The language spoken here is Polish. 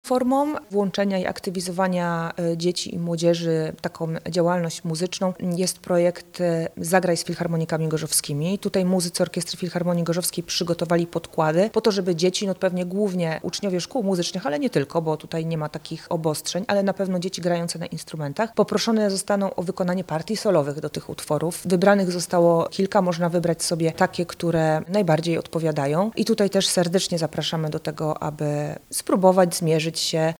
Formą włączenia i aktywizowania dzieci i młodzieży w taką działalność muzyczną jest projekt Zagraj z Filharmonikami Gorzowskimi. Tutaj muzycy Orkiestry Filharmonii Gorzowskiej przygotowali podkłady po to, żeby dzieci, pewnie głównie uczniowie szkół muzycznych, ale nie tylko, bo tutaj nie ma takich obostrzeń, ale na pewno dzieci grające na instrumentach, poproszone zostaną o wykonanie partii solowych do tych utworów. Wybranych zostało kilka, można wybrać sobie takie, które najbardziej odpowiadają. I tutaj też serdecznie zapraszamy do tego, aby spróbować zmierzyć się